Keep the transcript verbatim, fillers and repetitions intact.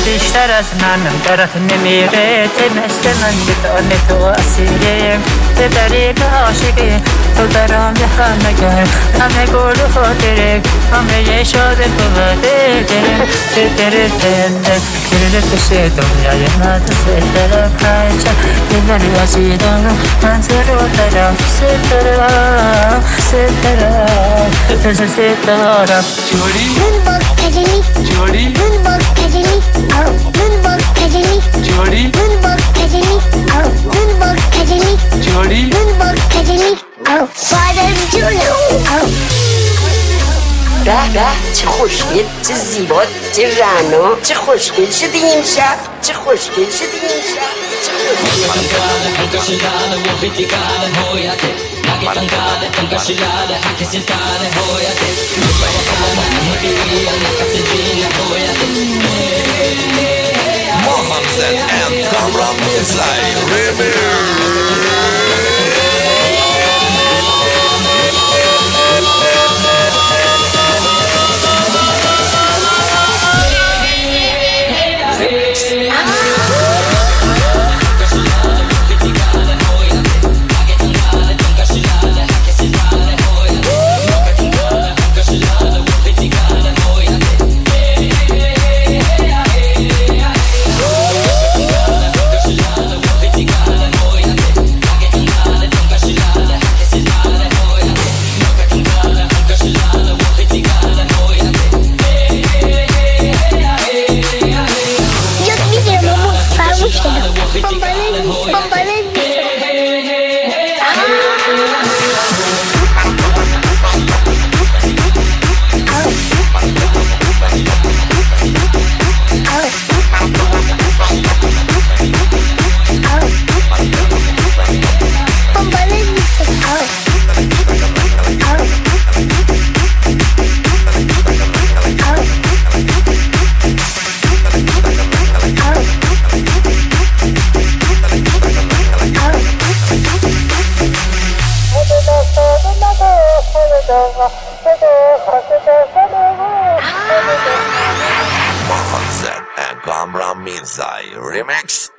اشترت من درت نمیره مثل من بدان تو اسیره به طریق عاشقی تو برام همه گر همه گل و خاطره همه شاد تو بده ستره زنده گرده پیش دنیای ندسته در پایچه دلاری ازیدم منظر رو دارم ستره ستره ستاره جوری Moonwalk Academy, جوری Moonwalk Academy, oh, Moonwalk Academy, جوری Moonwalk Academy, oh, Moonwalk Academy, جوری Moonwalk Academy, oh, Father Juno, oh. به به چه خوشگل چه زیبا چه رعنا چه خوشگل شدی امشب چه خوشگل شدی امشب چه Mohammed and Kamran Mirzai Remix. Yo dije, mamá, vamos a papá le dice. Papá le dice, Mohammed and Kamran Mirzai Remix.